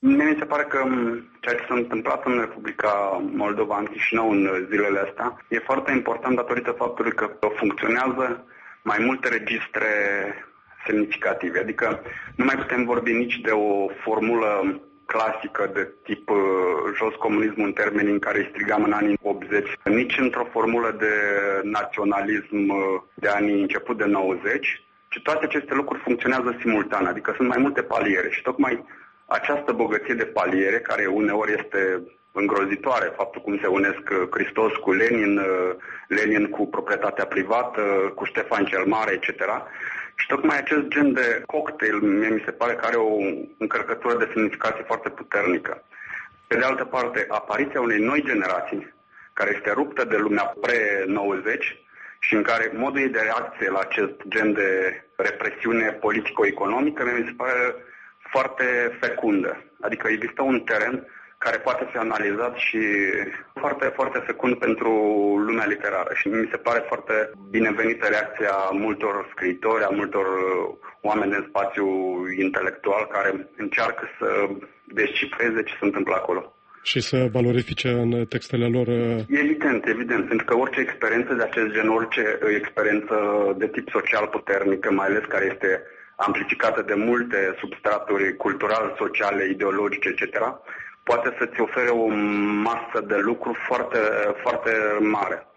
Mie mi se pare că ceea ce s-a întâmplat în Republica Moldova, în Chișinău, în zilele astea, e foarte important datorită faptului că funcționează mai multe registre semnificative. Adică nu mai putem vorbi nici de o formulă clasică de tip jos comunismul în termenii în care îi strigam în anii 80, nici într-o formulă de naționalism de anii început de 90, ci toate aceste lucruri funcționează simultan, adică sunt mai multe paliere și tocmai această bogăție de paliere, care uneori este îngrozitoare, faptul cum se unesc Hristos cu Lenin, Lenin cu proprietatea privată, cu Ștefan cel Mare, etc., și tocmai acest gen de cocktail, mi se pare că are o încărcătură de semnificație foarte puternică. Pe de altă parte, apariția unei noi generații, care este ruptă de lumea pre-90 și în care modul ei de reacție la acest gen de represiune politico-economică, mi se pare foarte fecundă. Adică există un teren care poate fi analizat și foarte, foarte fecund pentru lumea literară. Și mi se pare foarte binevenită reacția multor scriitori, a multor oameni din spațiu intelectual care încearcă să descifreze ce se întâmplă acolo. Și să valorifice în textele lor. Evident, pentru că orice experiență de acest gen, orice experiență de tip social puternică, mai ales care este amplificată de multe substraturi culturale, sociale, ideologice, etc., poate să-ți ofere o masă de lucru foarte, foarte mare.